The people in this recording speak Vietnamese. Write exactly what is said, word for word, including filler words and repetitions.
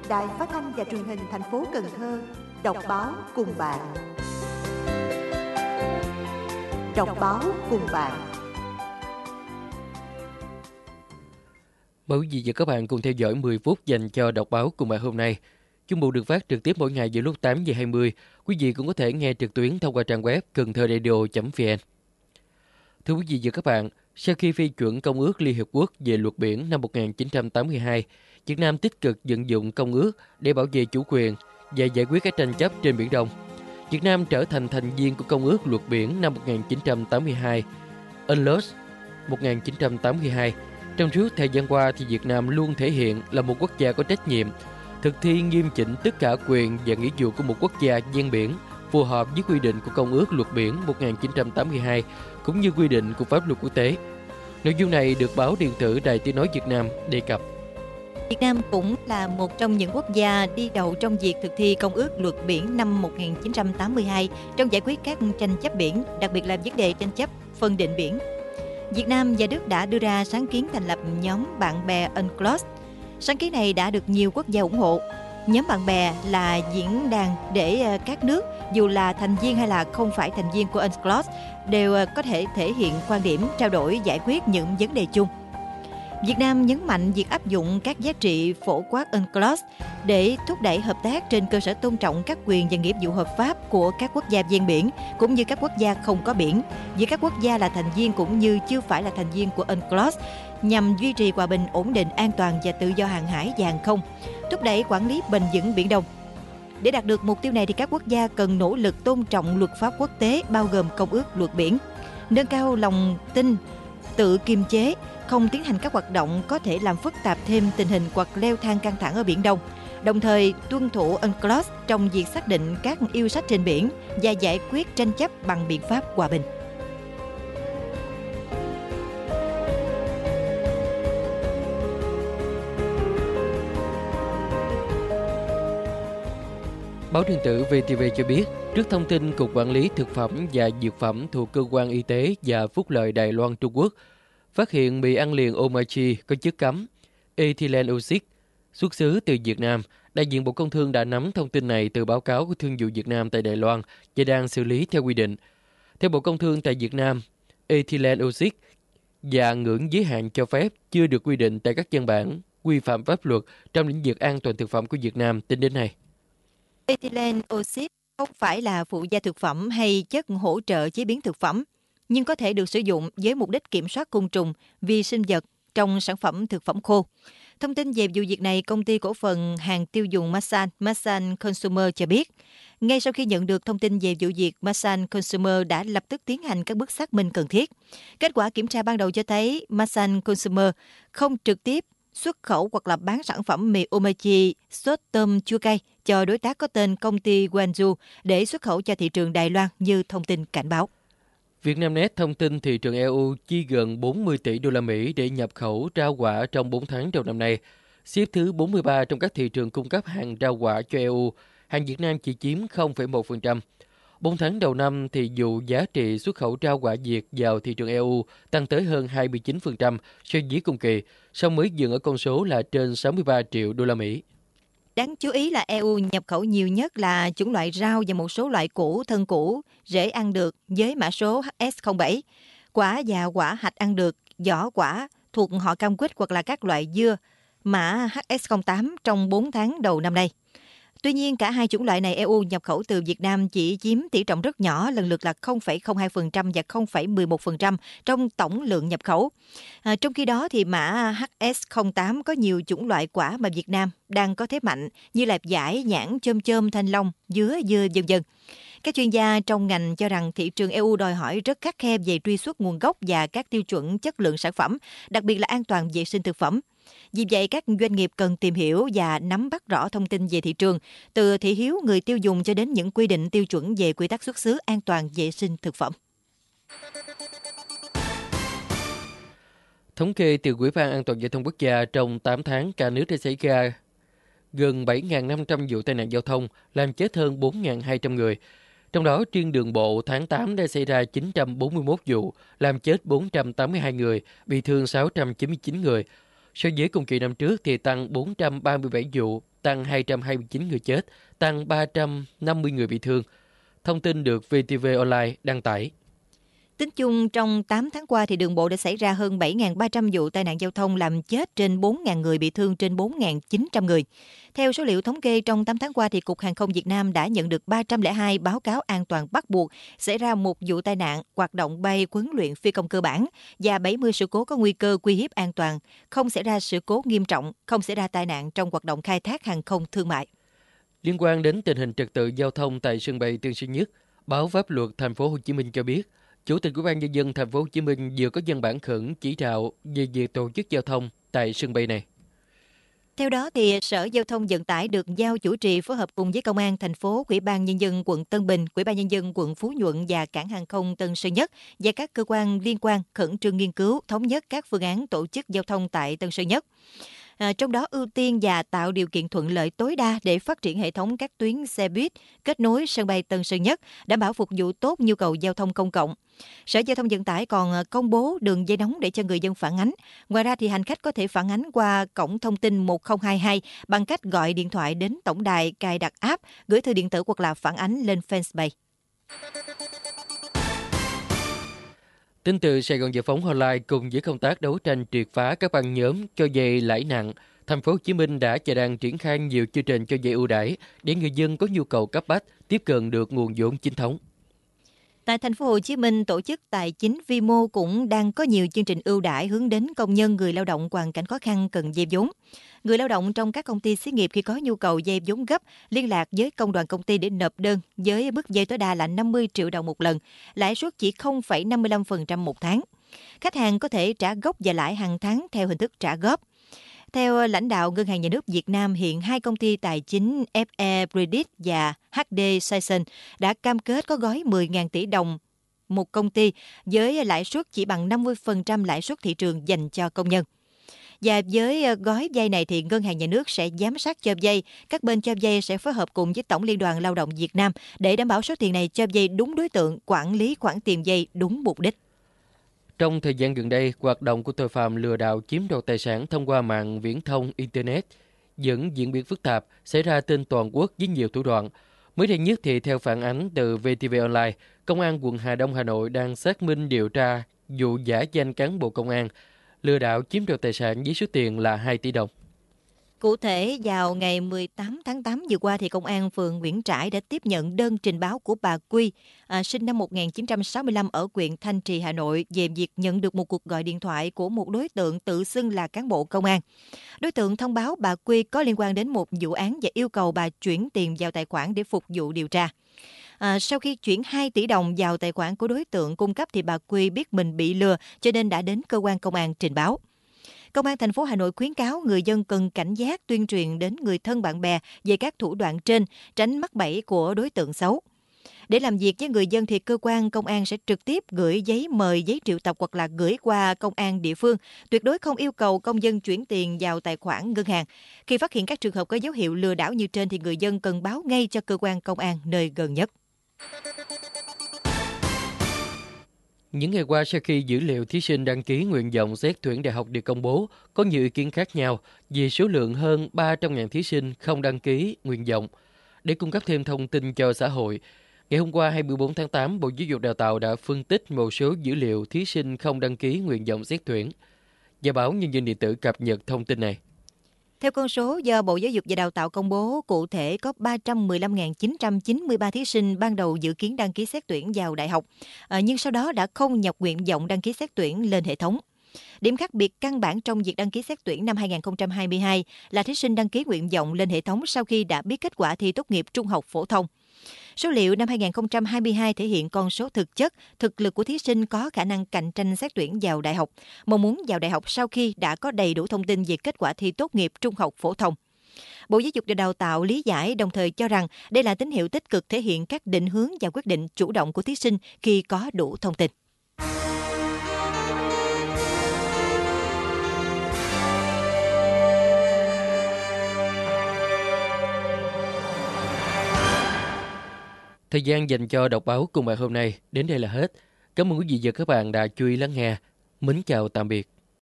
Đài Phát thanh và Truyền hình thành phố Cần Thơ đọc báo cùng bạn. Đọc báo cùng bạn. Mời quý vị và các bạn cùng theo dõi mười phút dành cho đọc báo cùng bạn hôm nay. Chương mục được phát trực tiếp mỗi ngày vào lúc tám giờ hai mươi. Quý vị cũng có thể nghe trực tuyến thông qua trang web cần thơ radio chấm vn. Thưa quý vị và các bạn, sau khi phê chuẩn Công ước Liên Hiệp Quốc về luật biển năm một nghìn chín trăm tám mươi hai, Việt Nam tích cực vận dụng công ước để bảo vệ chủ quyền và giải quyết các tranh chấp trên Biển Đông. Việt Nam trở thành thành viên của Công ước Luật Biển năm một nghìn chín trăm tám mươi hai, u en cờ lô ét một nghìn chín trăm tám mươi hai. Trong suốt thời gian qua, thì Việt Nam luôn thể hiện là một quốc gia có trách nhiệm, thực thi nghiêm chỉnh tất cả quyền và nghĩa vụ của một quốc gia ven biển, phù hợp với quy định của Công ước Luật Biển một nghìn chín trăm tám mươi hai, cũng như quy định của pháp luật quốc tế. Nội dung này được báo điện tử Đài Tiếng nói Việt Nam đề cập. Việt Nam cũng là một trong những quốc gia đi đầu trong việc thực thi Công ước Luật Biển năm một nghìn chín trăm tám mươi hai trong giải quyết các tranh chấp biển, đặc biệt là vấn đề tranh chấp phân định biển. Việt Nam và Đức đã đưa ra sáng kiến thành lập nhóm bạn bè u en cờ lô ét. Sáng kiến này đã được nhiều quốc gia ủng hộ. Nhóm bạn bè là diễn đàn để các nước, dù là thành viên hay là không phải thành viên của u en cờ lô ét, đều có thể thể hiện quan điểm, trao đổi, giải quyết những vấn đề chung. Việt Nam nhấn mạnh việc áp dụng các giá trị phổ quát u en cờ lô ét để thúc đẩy hợp tác trên cơ sở tôn trọng các quyền và nghĩa vụ hợp pháp của các quốc gia ven biển, cũng như các quốc gia không có biển, giữa các quốc gia là thành viên cũng như chưa phải là thành viên của u en cờ lô ét, nhằm duy trì hòa bình, ổn định, an toàn và tự do hàng hải và hàng không, thúc đẩy quản lý bền vững Biển Đông. Để đạt được mục tiêu này, thì các quốc gia cần nỗ lực tôn trọng luật pháp quốc tế, bao gồm Công ước Luật Biển, nâng cao lòng tin, tự kiềm chế, không tiến hành các hoạt động có thể làm phức tạp thêm tình hình hoặc leo thang căng thẳng ở Biển Đông, đồng thời tuân thủ u en cờ lô ét trong việc xác định các yêu sách trên biển và giải quyết tranh chấp bằng biện pháp hòa bình. Báo điện tử vê tê vê cho biết, trước thông tin Cục Quản lý Thực phẩm và Dược phẩm thuộc Cơ quan Y tế và Phúc lợi Đài Loan Trung Quốc phát hiện mì ăn liền Omachi có chất cấm ethylene oxide xuất xứ từ Việt Nam, đại diện Bộ Công Thương đã nắm thông tin này từ báo cáo của Thương vụ Việt Nam tại Đài Loan và đang xử lý theo quy định. Theo Bộ Công Thương tại Việt Nam, ethylene oxide và ngưỡng giới hạn cho phép chưa được quy định tại các văn bản quy phạm pháp luật trong lĩnh vực an toàn thực phẩm của Việt Nam tính đến nay. Ethylene oxide không phải là phụ gia thực phẩm hay chất hỗ trợ chế biến thực phẩm, nhưng có thể được sử dụng với mục đích kiểm soát côn trùng, vi sinh vật trong sản phẩm thực phẩm khô. Thông tin về vụ việc này, công ty cổ phần hàng tiêu dùng Masan, Masan Consumer cho biết, ngay sau khi nhận được thông tin về vụ việc, Masan Consumer đã lập tức tiến hành các bước xác minh cần thiết. Kết quả kiểm tra ban đầu cho thấy Masan Consumer không trực tiếp xuất khẩu hoặc là bán sản phẩm mì Omachi sốt tôm chua cay cho đối tác có tên công ty Guangzhou để xuất khẩu cho thị trường Đài Loan như thông tin cảnh báo. Vietnamnet thông tin thị trường e u chi gần bốn mươi tỷ đô la Mỹ để nhập khẩu rau quả trong bốn tháng đầu năm nay, xếp thứ bốn mươi ba trong các thị trường cung cấp hàng rau quả cho e u, hàng Việt Nam chỉ chiếm không phẩy một phần trăm. bốn tháng đầu năm thì dù giá trị xuất khẩu rau quả Việt vào thị trường e u tăng tới hơn hai mươi chín phần trăm so với cùng kỳ, song mới dừng ở con số là trên sáu mươi ba triệu đô la Mỹ. Đáng chú ý là e u nhập khẩu nhiều nhất là chủng loại rau và một số loại củ, thân củ, dễ ăn được với mã số H S không bảy, quả và quả hạch ăn được, vỏ quả thuộc họ cam quýt hoặc là các loại dưa, mã H S không tám trong bốn tháng đầu năm nay. Tuy nhiên, cả hai chủng loại này e u nhập khẩu từ Việt Nam chỉ chiếm tỷ trọng rất nhỏ, lần lượt là không phẩy không hai phần trăm và không phẩy mười một phần trăm trong tổng lượng nhập khẩu. À, trong khi đó, thì mã H S không tám có nhiều chủng loại quả mà Việt Nam đang có thế mạnh như là dải, nhãn, chôm chôm, thanh long, dứa, dưa, vân vân. Các chuyên gia trong ngành cho rằng thị trường e u đòi hỏi rất khắt khe về truy xuất nguồn gốc và các tiêu chuẩn chất lượng sản phẩm, đặc biệt là an toàn vệ sinh thực phẩm. Vì vậy, các doanh nghiệp cần tìm hiểu và nắm bắt rõ thông tin về thị trường, từ thị hiếu người tiêu dùng cho đến những quy định tiêu chuẩn về quy tắc xuất xứ an toàn vệ sinh thực phẩm. Thống kê từ Ủy ban An toàn giao thông quốc gia, trong tám tháng cả nước đã xảy ra gần bảy nghìn năm trăm vụ tai nạn giao thông, làm chết hơn bốn nghìn hai trăm người. Trong đó, riêng đường bộ tháng tám đã xảy ra chín trăm bốn mươi mốt vụ, làm chết bốn trăm tám mươi hai người, bị thương sáu trăm chín mươi chín người. So với cùng kỳ năm trước thì tăng bốn trăm ba mươi bảy vụ, tăng hai trăm hai mươi chín người chết, tăng ba trăm năm mươi người bị thương. Thông tin được vê tê vê Online đăng tải. Tính chung trong tám tháng qua thì đường bộ đã xảy ra hơn bảy nghìn ba trăm vụ tai nạn giao thông làm chết trên bốn nghìn người, bị thương trên bốn nghìn chín trăm người. Theo số liệu thống kê trong tám tháng qua thì Cục Hàng không Việt Nam đã nhận được ba trăm lẻ hai báo cáo an toàn bắt buộc xảy ra một vụ tai nạn, hoạt động bay huấn luyện phi công cơ bản và bảy mươi sự cố có nguy cơ uy hiếp an toàn, không xảy ra sự cố nghiêm trọng, không xảy ra tai nạn trong hoạt động khai thác hàng không thương mại. Liên quan đến tình hình trật tự giao thông tại sân bay Tân Sơn Nhất, báo Pháp luật Thành phố Hồ Chí Minh cho biết, Chủ tịch Ủy ban Nhân dân Thành phố Hồ Chí Minh vừa có văn bản khẩn chỉ đạo về việc tổ chức giao thông tại sân bay này. Theo đó, thì Sở Giao thông Vận tải được giao chủ trì phối hợp cùng với Công an thành phố, Ủy ban Nhân dân quận Tân Bình, Ủy ban Nhân dân quận Phú Nhuận và Cảng hàng không Tân Sơn Nhất và các cơ quan liên quan khẩn trương nghiên cứu, thống nhất các phương án tổ chức giao thông tại Tân Sơn Nhất. À, trong đó ưu tiên và tạo điều kiện thuận lợi tối đa để phát triển hệ thống các tuyến xe buýt kết nối sân bay Tân Sơn Nhất, đảm bảo phục vụ tốt nhu cầu giao thông công cộng. Sở Giao thông Vận tải còn công bố đường dây nóng để cho người dân phản ánh. Ngoài ra thì hành khách có thể phản ánh qua cổng thông tin một không hai hai bằng cách gọi điện thoại đến tổng đài, cài đặt app, gửi thư điện tử hoặc là phản ánh lên fanpage. Tin từ Sài Gòn Giải phóng Online, cùng với công tác đấu tranh triệt phá các băng nhóm cho vay lãi nặng, Thành phố Hồ Chí Minh đã và đang triển khai nhiều chương trình cho vay ưu đãi để người dân có nhu cầu cấp bách tiếp cận được nguồn vốn chính thống. Tại Thành phố Hồ Chí Minh, tổ chức tài chính vi mô cũng đang có nhiều chương trình ưu đãi hướng đến công nhân, người lao động hoàn cảnh khó khăn cần vay vốn. Người lao động trong các công ty xí nghiệp khi có nhu cầu vay vốn gấp, liên lạc với công đoàn công ty để nộp đơn với mức vay tối đa là năm mươi triệu đồng một lần, lãi suất chỉ không phẩy năm mươi lăm phần trăm một tháng. Khách hàng có thể trả gốc và lãi hàng tháng theo hình thức trả góp. Theo lãnh đạo Ngân hàng Nhà nước Việt Nam, hiện hai công ty tài chính ép e Credit và hát đê Sison đã cam kết có gói mười nghìn tỷ đồng một công ty với lãi suất chỉ bằng năm mươi phần trăm lãi suất thị trường dành cho công nhân. Và với gói vay này thì Ngân hàng Nhà nước sẽ giám sát cho vay, các bên cho vay sẽ phối hợp cùng với Tổng Liên đoàn Lao động Việt Nam để đảm bảo số tiền này cho vay đúng đối tượng, quản lý khoản tiền vay đúng mục đích. Trong thời gian gần đây, hoạt động của tội phạm lừa đảo chiếm đoạt tài sản thông qua mạng viễn thông Internet vẫn diễn biến phức tạp, xảy ra trên toàn quốc với nhiều thủ đoạn. Mới đây nhất thì theo phản ánh từ vê tê vê Online, Công an quận Hà Đông, Hà Nội đang xác minh điều tra vụ giả danh cán bộ công an lừa đảo chiếm đoạt tài sản với số tiền là hai tỷ đồng. Cụ thể, vào ngày mười tám tháng tám vừa qua, thì Công an phường Nguyễn Trãi đã tiếp nhận đơn trình báo của bà Quy, à, sinh năm một nghìn chín trăm sáu mươi lăm ở huyện Thanh Trì, Hà Nội, về việc nhận được một cuộc gọi điện thoại của một đối tượng tự xưng là cán bộ công an. Đối tượng thông báo bà Quy có liên quan đến một vụ án và yêu cầu bà chuyển tiền vào tài khoản để phục vụ điều tra. À, sau khi chuyển hai tỷ đồng vào tài khoản của đối tượng cung cấp thì bà Quy biết mình bị lừa, cho nên đã đến cơ quan công an trình báo. Công an thành phố Hà Nội khuyến cáo người dân cần cảnh giác, tuyên truyền đến người thân bạn bè về các thủ đoạn trên, tránh mắc bẫy của đối tượng xấu. Để làm việc với người dân thì cơ quan công an sẽ trực tiếp gửi giấy mời, giấy triệu tập hoặc là gửi qua công an địa phương, tuyệt đối không yêu cầu công dân chuyển tiền vào tài khoản ngân hàng. Khi phát hiện các trường hợp có dấu hiệu lừa đảo như trên thì người dân cần báo ngay cho cơ quan công an nơi gần nhất. Những ngày qua, sau khi dữ liệu thí sinh đăng ký nguyện vọng xét tuyển đại học được công bố, có nhiều ý kiến khác nhau về số lượng hơn ba trăm nghìn thí sinh không đăng ký nguyện vọng. Để cung cấp thêm thông tin cho xã hội, ngày hôm qua hai mươi tư tháng tám, Bộ Giáo dục Đào tạo đã phân tích một số dữ liệu thí sinh không đăng ký nguyện vọng xét tuyển. Và báo Nhân dân Điện tử cập nhật thông tin này. Theo con số do Bộ Giáo dục và Đào tạo công bố, cụ thể có ba trăm mười lăm nghìn chín trăm chín mươi ba thí sinh ban đầu dự kiến đăng ký xét tuyển vào đại học, à, nhưng sau đó đã không nhập nguyện vọng đăng ký xét tuyển lên hệ thống. Điểm khác biệt căn bản trong việc đăng ký xét tuyển năm hai không hai hai là thí sinh đăng ký nguyện vọng lên hệ thống sau khi đã biết kết quả thi tốt nghiệp trung học phổ thông. Số liệu năm hai không hai hai thể hiện con số thực chất, thực lực của thí sinh có khả năng cạnh tranh xét tuyển vào đại học, mong muốn vào đại học sau khi đã có đầy đủ thông tin về kết quả thi tốt nghiệp trung học phổ thông. Bộ Giáo dục và Đào tạo lý giải, đồng thời cho rằng đây là tín hiệu tích cực thể hiện các định hướng và quyết định chủ động của thí sinh khi có đủ thông tin. Thời gian dành cho đọc báo cùng bài hôm nay đến đây là hết. Cảm ơn quý vị và các bạn đã chú ý lắng nghe. Mến chào tạm biệt.